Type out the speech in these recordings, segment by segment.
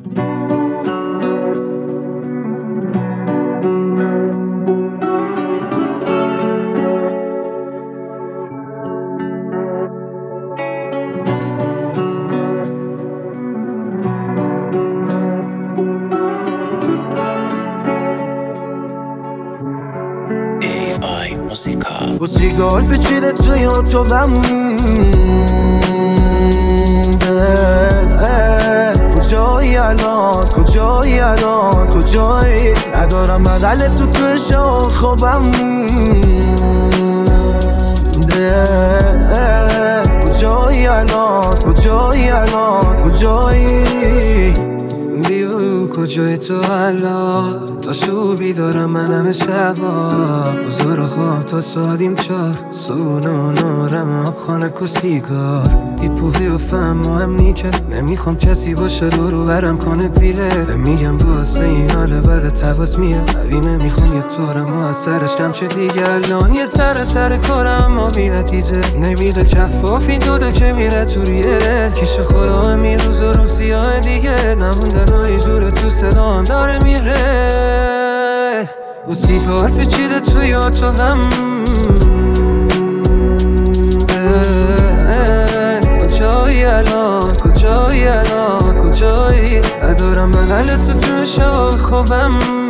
با سیگار پیچیده توی اتاقم کجایی الان کجایی الان کجایی ندارم بغل تو شام خوابم کجایی الان کجایی الان کجایی بیو کجای تو الان تا شوبی دارم من همه شبا بزار خواب تا سادیم چار سونا نارم خانه و سیگار دیپوهی و فهم مهم نیکه نمیخوام کسی باشه دورو برم کنه بیله میگم واسه این حال بده تباس میاد ولی نمیخوام یه طورم و از سرش کم چه دیگه الان یه سر کارم ما بی نتیجه نمیده کفافی دوده که میره توریه کیش خورا میروز و رو سیاه دیگه نموندن و جور تو صدام داره میره و سیگار پیچیده توی اتاقم کجایی الان کجایی الان کجایی ندارم بغل تو شام خوابم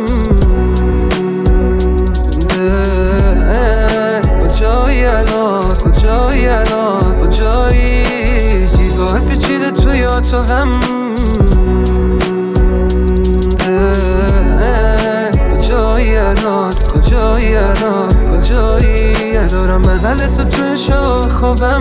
کجایی الان کجایی الان کجایی سیگار پیچیده توی اتاقم کجایی الان کجایی الان کجایی ندارم بغل تو شام خوابم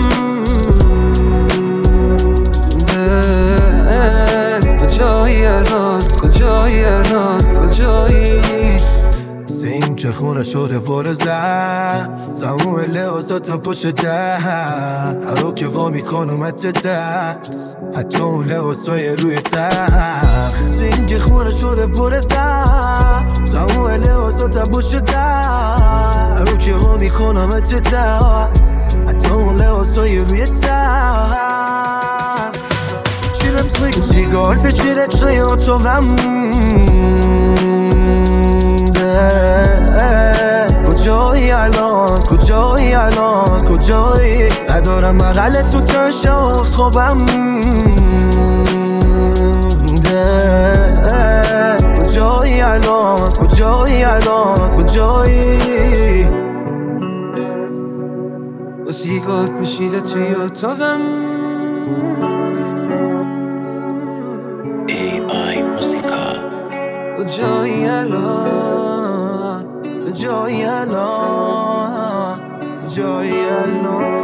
کجایی الان کجایی الان کجایی سیم که خونه شده پر زن تموم لحظاتم پشت در هرو که وا میکنمت دست حتی اون لحظای روی تخت سیم که خونه شده پر زن تموم لحظاتم پشت در هرو که وا میکنمت دست حتی اون لحظای روی تخت سیگار پیچیده توی اتاقم کجایی الان کجایی الان کجایی ندارم بغل تو شام خوابم کجایی الان کجایی الان کجایی با سیگار پیچیده توی اتاقم کجایی الان کجایی الان کجایی الان